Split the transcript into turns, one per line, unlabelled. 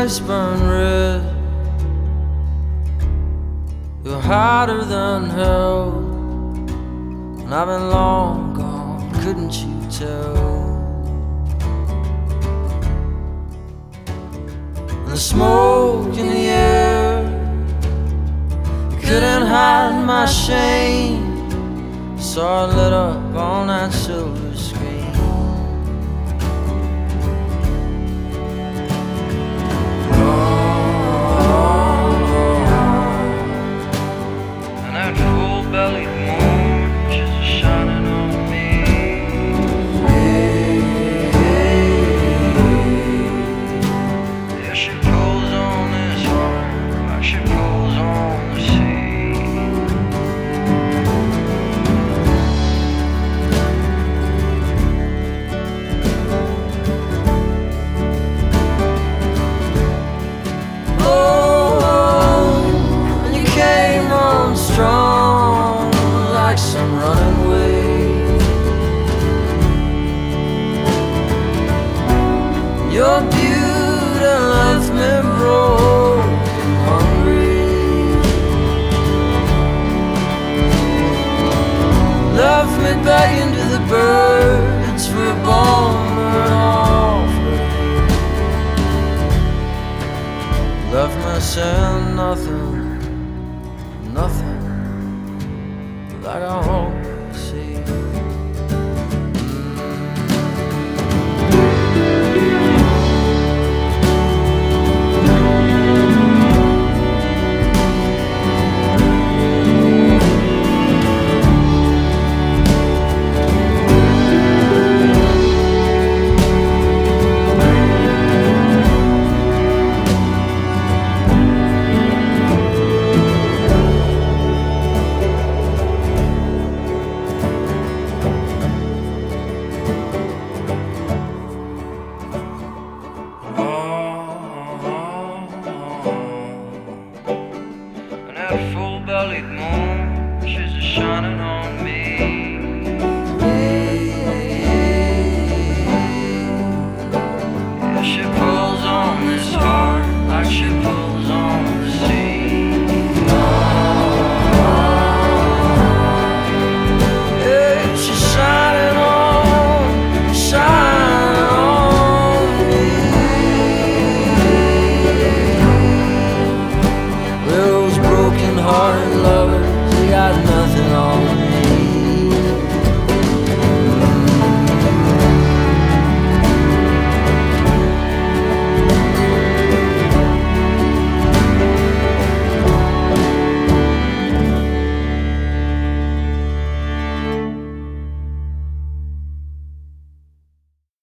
eyes burn red. You're hotter than hell, and I've been long gone, couldn't you tell? And the smoke in the air couldn't hide my shame. Saw it lit up on that silver screen. And that full-bellied moon just shining on me. Yeah, she pulls on this heart like she pulls on the sea. Strong like some running wave. Your beauty left me broke and hungry, left me begging to the birds for a bone or an offering, left me saying nothing, nothing like I always see.